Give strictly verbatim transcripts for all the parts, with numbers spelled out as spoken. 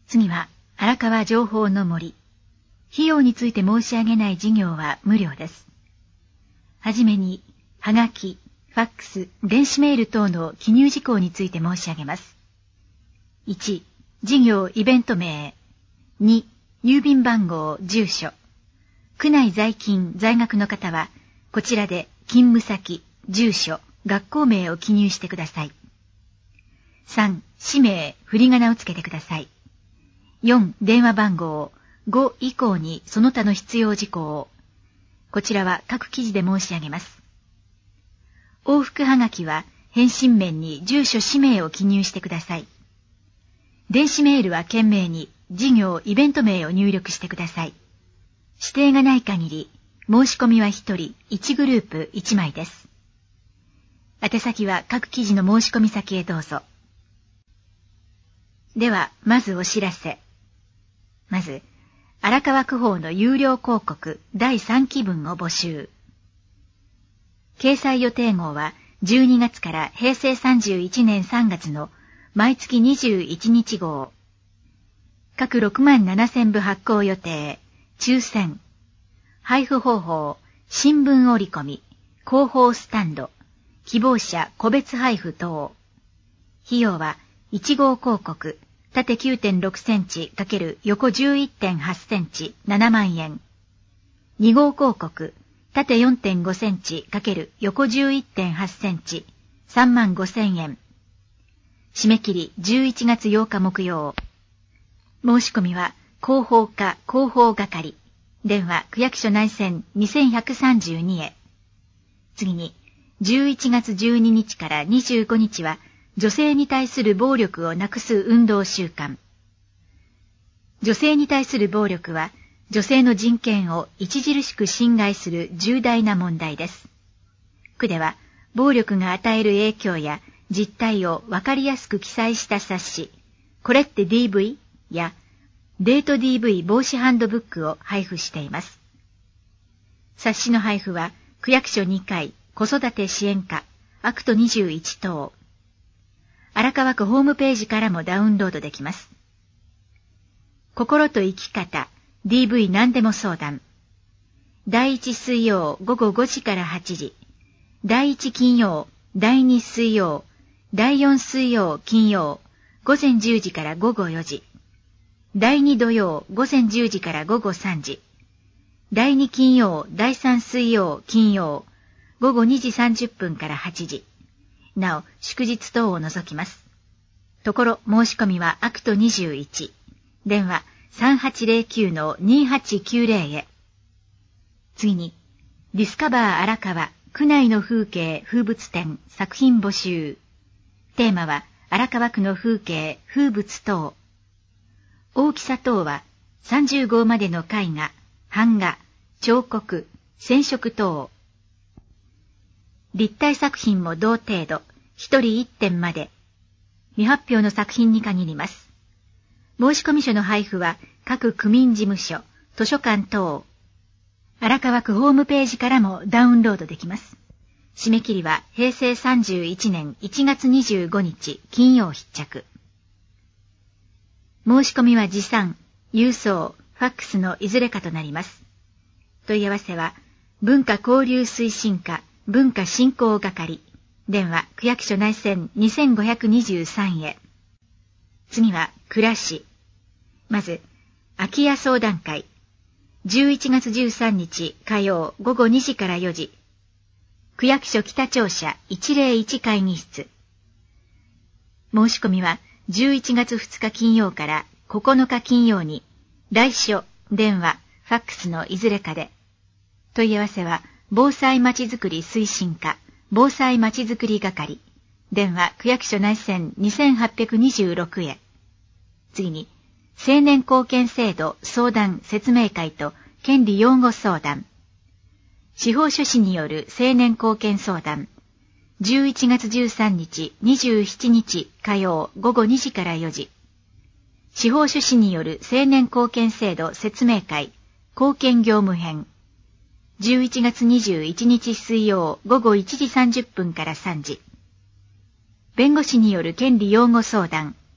次は、荒川情報の森。費用について申し上げない事業は無料です。はじめに、はがき、ファックス、電子メール等の記入事項について申し上げます。いち、事業イベント名。に、郵便番号、住所。区内在勤、在学の方は、こちらで勤務先、住所、学校名を記入してください。さん、氏名、振り仮名をつけてください。よん、電話番号。ご以降にその他の必要事項を。こちらは各記事で申し上げます。往復はがきは返信面に住所氏名を記入してください。電子メールは件名に事業イベント名を入力してください。指定がない限り申し込みはひとりいちグループいちまいです。宛先は各記事の申し込み先へどうぞ。ではまずお知らせ。まず荒川区報の有料広告だいさんきぶんを募集。掲載予定号はじゅうにがつからへいせいさんじゅういちねんさんがつの毎月にじゅういちにち号。各ろくまんななせんぶ発行予定。抽選。配布方法。新聞折り込み。広報スタンド。希望者個別配布等。費用はいち号広告。縦 きゅうてんろくセンチ×横 じゅういってんはちセンチななまんえん。に号広告。縦 よんてんごセンチ×横 じゅういってんはちセンチさんまんごせんえん。締め切りじゅういちがつようか木曜。申し込みは広報課広報係。電話区役所内線にせんひゃくさんじゅうにへ。次にじゅういちがつじゅうににちからにじゅうごにちは女性に対する暴力をなくす運動週間。女性に対する暴力は女性の人権を著しく侵害する重大な問題です。区では暴力が与える影響や実態をわかりやすく記載した冊子、これって ディーブイ やデート ディーブイ 防止ハンドブックを配布しています。冊子の配布は区役所にかい、子育て支援課、アクトにじゅういち等。荒川区ホームページからもダウンロードできます。心と生き方、ディーブイ 何でも相談。だいいち水曜午後ごじからはちじ、だいいち金曜、だいに水曜、だいよん水曜金曜、午前じゅうじから午後よじ、だいに土曜午前じゅうじから午後さんじ、だいに金曜、だいさん水曜金曜、午後にじさんじゅっぷんからはちじ。なお、祝日等を除きます。ところ、申し込みはアクトにじゅういち。電話 さんはちゼロきゅうのにはちきゅうゼロ へ。次に、ディスカバー荒川、区内の風景、風物展、作品募集。テーマは、荒川区の風景、風物等。大きさ等は、さんじゅう号までの絵画、版画、彫刻、染色等。立体作品も同程度、一人一点まで。未発表の作品に限ります。申込書の配布は各区民事務所、図書館等。荒川区ホームページからもダウンロードできます。締め切りはへいせいさんじゅういちねんいちがつにじゅうごにち金曜必着。申し込みは持参、郵送、ファックスのいずれかとなります。問い合わせは文化交流推進課文化振興係。電話区役所内線にせんごひゃくにじゅうさんへ。次は暮らし。まず空き家相談会。じゅういちがつじゅうさんにち火曜午後にじからよじ。区役所北庁舎いちぜろいち会議室。申し込みはじゅういちがつふつか金曜からここのか金曜に、来所、電話、ファックスのいずれかで。問い合わせは防災まちづくり推進課、防災まちづくり係。電話区役所内線にせんはっぴゃくにじゅうろくへ。次に、青年貢献制度相談説明会と権利擁護相談。司法書士による青年貢献相談。じゅういちがつじゅうさんにち、にじゅうしちにち火曜午後にじからよじ。司法書士による青年貢献制度説明会、貢献業務編。じゅういちがつにじゅういちにち水曜午後いちじさんじゅっぷんからさんじ。弁護士による権利擁護相談。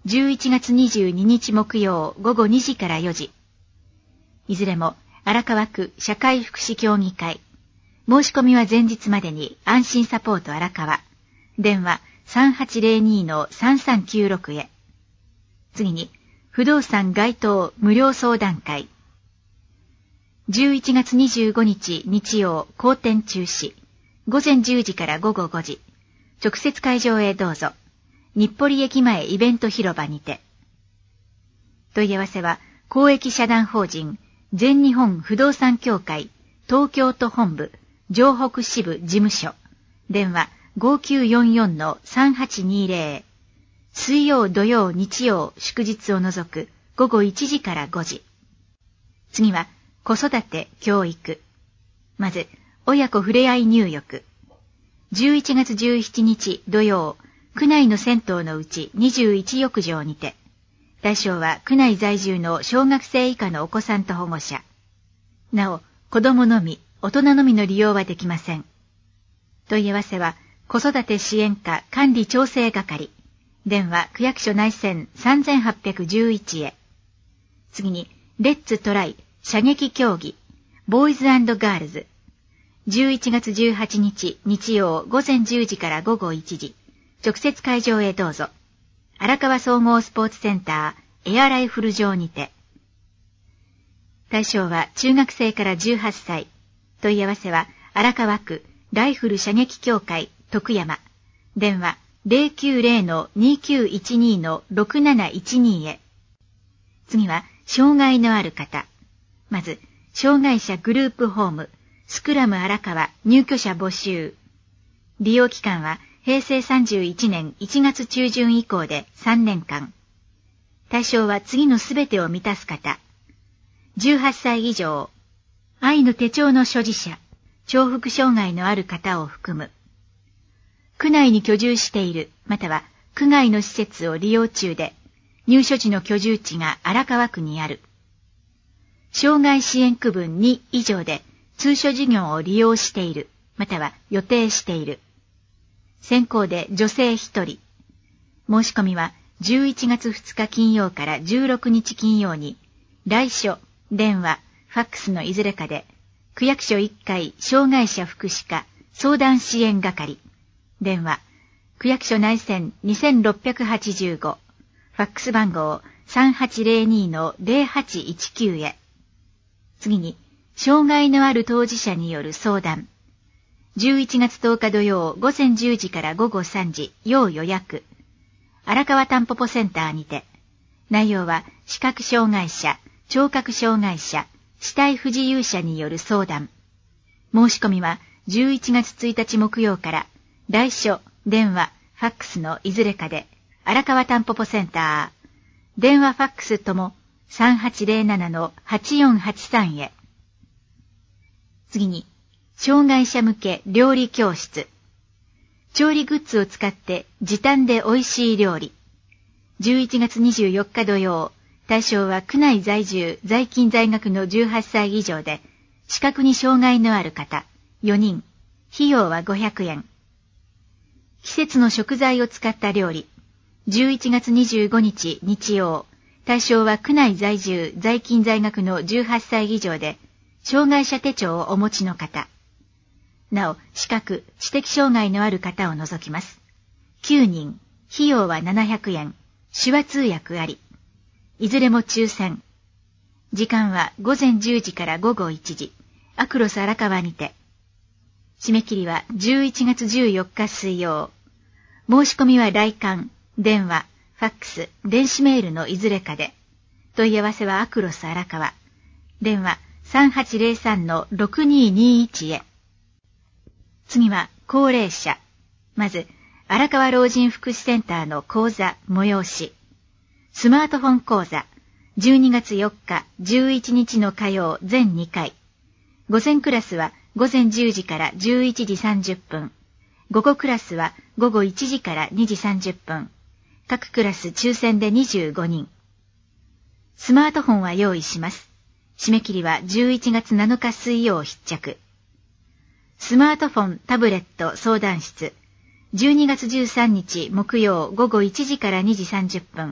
じゅういちがつにじゅうににち木曜午後にじからよじ。いずれも荒川区社会福祉協議会。申し込みは前日までに安心サポート荒川。電話 さんはちゼロに さんさんきゅうろく へ。次に、不動産該当無料相談会。じゅういちがつにじゅうごにち日曜公展中止。午前じゅうじから午後ごじ。直接会場へどうぞ。日暮里駅前イベント広場にて。問い合わせは公益社団法人全日本不動産協会東京都本部城北支部事務所。電話 ごきゅうよんよんのさんはちにゼロ。水曜土曜日曜祝日を除く午後いちじからごじ。次は子育て教育。まず親子ふれあい入浴。じゅういちがつじゅうしちにち土曜、区内の銭湯のうちにじゅういちよくじょうにて、対象は区内在住の小学生以下のお子さんと保護者。なお、子供のみ、大人のみの利用はできません。問い合わせは、子育て支援課管理調整係。電話区役所内線さんはっぴゃくじゅういちへ。次に、レッツトライ、射撃競技、ボーイズ&ガールズ。じゅういちがつじゅうはちにち日曜午前じゅうじから午後いちじ。直接会場へどうぞ。荒川総合スポーツセンターエアライフル場にて。対象は中学生からじゅうはっさい。問い合わせは荒川区ライフル射撃協会徳山。電話 ゼロきゅうゼロのにきゅういちにのろくなないちに へ。次は障害のある方。まず障害者グループホームスクラム荒川入居者募集。利用期間はへいせいさんじゅういちねんいちがつちゅうじゅん以降でさんねんかん。対象は次のすべてを満たす方。じゅうはっさい以上、愛の手帳の所持者、重複障害のある方を含む。区内に居住している、または区外の施設を利用中で、入所時の居住地が荒川区にある。障害支援区分に以上で通所事業を利用している、または予定している。先行で女性ひとり。申し込みはじゅういちがつふつか金曜からじゅうろくにち金曜に、来所、電話、ファックスのいずれかで、区役所いっかい障害者福祉課相談支援係。電話、区役所内線にろくはちご。ファックス番号 さんはちゼロにのゼロはちいちきゅう へ。次に、障害のある当事者による相談。じゅういちがつとおか土曜午前じゅうじから午後さんじ、要予約。荒川たんぽぽセンターにて。内容は視覚障害者、聴覚障害者、肢体不自由者による相談。申し込みはじゅういちがつついたち木曜から来所、電話、ファックスのいずれかで荒川たんぽぽセンター。電話ファックスともさんはちゼロななのはちよんはちさんへ。次に、障害者向け料理教室。調理グッズを使って時短で美味しい料理。じゅういちがつにじゅうよっか土曜、対象は区内在住、在勤在学のじゅうはっさい以上で、視覚に障害のある方、よにん。費用はごひゃくえん。季節の食材を使った料理。じゅういちがつにじゅうごにち日曜、対象は区内在住、在勤在学のじゅうはっさい以上で、障害者手帳をお持ちの方。なお、視覚、知的障害のある方を除きます。きゅうにん、費用はななひゃくえん、手話通訳あり。いずれも抽選。時間は午前じゅうじから午後いちじ、アクロス荒川にて。締め切りはじゅういちがつじゅうよっか水曜。申し込みは来館、電話、ファックス、電子メールのいずれかで。問い合わせはアクロス荒川。電話さんはちゼロさんのろくににいちへ。次は高齢者。まず、荒川老人福祉センターの講座催し。スマートフォン講座、じゅうにがつよっか、じゅういちにちの火曜全にかい。午前クラスは午前じゅうじからじゅういちじさんじゅっぷん。午後クラスは午後いちじからにじさんじゅっぷん。各クラス抽選でにじゅうごにん。スマートフォンは用意します。締め切りはじゅういちがつなのか水曜必着。スマートフォン、タブレット相談室。じゅうにがつじゅうさんにち木曜午後いちじからにじさんじゅっぷん。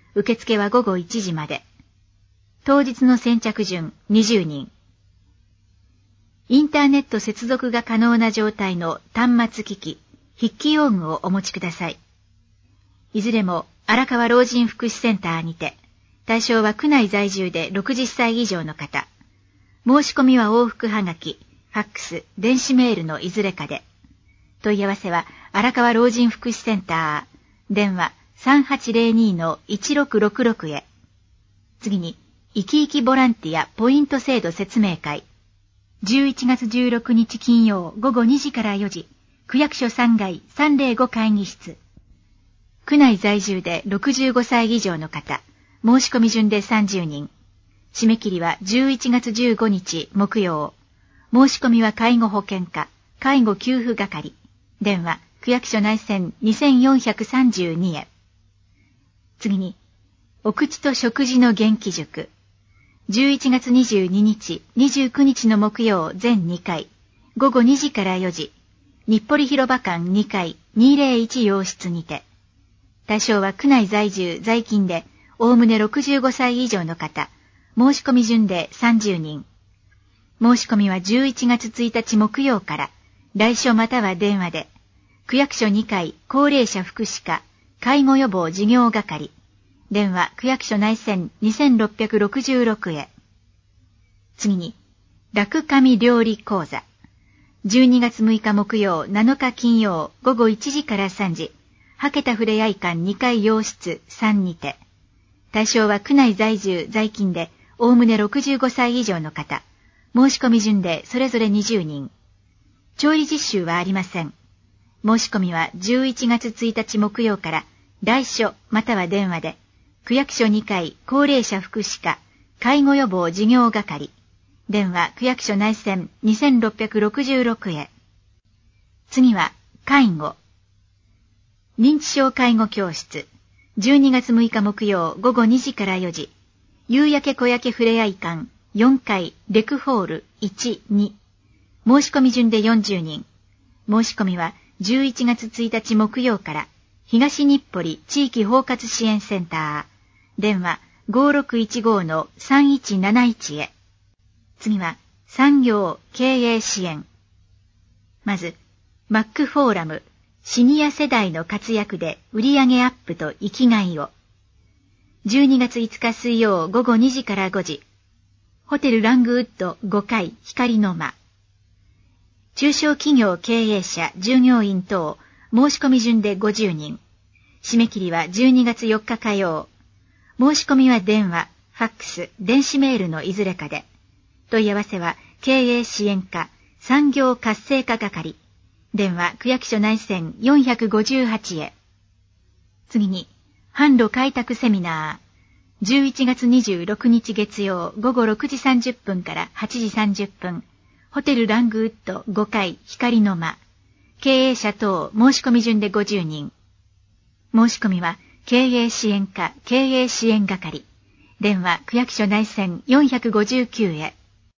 受付は午後いちじまで。当日の先着順にじゅうにん。インターネット接続が可能な状態の端末機器、筆記用具をお持ちください。いずれも荒川老人福祉センターにて、対象は区内在住でろくじゅっさい以上の方。申し込みは往復はがき、ファックス、電子メールのいずれかで。問い合わせは荒川老人福祉センター、電話 さんはちゼロに のいちろくろくろく へ。次に、生き生きボランティアポイント制度説明会。じゅういちがつじゅうろくにち金曜午後にじからよじ、区役所さんがいさんぜろご会議室。区内在住でろくじゅうごさい以上の方、申し込み順でさんじゅうにん。締め切りはじゅういちがつじゅうごにち木曜。申し込みは介護保険課、介護給付係。電話、区役所内線にせんよんひゃくさんじゅうにへ。次に、お口と食事の元気塾。じゅういちがつにじゅうににち、にじゅうくにちの木曜全にかい、午後にじからよじ、日暮里広場館にかいにぜろいち洋室にて。対象は区内在住、在勤で、おおむねろくじゅうごさい以上の方、申し込み順でさんじゅうにん。申し込みはじゅういちがつついたち木曜から、来所または電話で、区役所にかい高齢者福祉課、介護予防事業係。電話、区役所内線にせんろっぴゃくろくじゅうろくへ。次に、楽神料理講座。じゅうにがつむいか木曜、なのか金曜、午後いちじからさんじ、はけたふれあい館にかい洋室さんにて。対象は区内在住、在勤で、おおむねろくじゅうごさい以上の方。申し込み順でそれぞれにじゅうにん。調理実習はありません。申し込みはじゅういちがつついたち木曜から、来所または電話で、区役所にかい高齢者福祉課、介護予防事業係。電話、区役所内線にせんろっぴゃくろくじゅうろくへ。次は、介護。認知症介護教室。じゅうにがつむいか木曜午後にじからよじ。夕焼け小焼けふれあい館よんかいレクホールいち、に。申し込み順でよんじゅうにん。申し込みはじゅういちがつついたち木曜から、東日暮里地域包括支援センター。電話 ごろくいちご のさんいちなないち へ。次は産業経営支援。まず、マックフォーラム、シニア世代の活躍で売上アップと生きがいを。じゅうにがついつか水曜午後にじからごじ。ホテルラングウッドごかい光の間。中小企業経営者、従業員等、申し込み順でごじゅうにん。締め切りはじゅうにがつよっか火曜。申し込みは電話、ファックス、電子メールのいずれかで。問い合わせは経営支援課、産業活性化係。電話、区役所内線よんごはちへ。次に、販路開拓セミナー。じゅういちがつにじゅうろくにち月曜午後ろくじさんじゅっぷんからはちじさんじゅっぷん。ホテルラングウッドごかい光の間。経営者等申し込み順でごじゅうにん。申し込みは経営支援課経営支援係。電話、区役所内線よんごきゅうへ。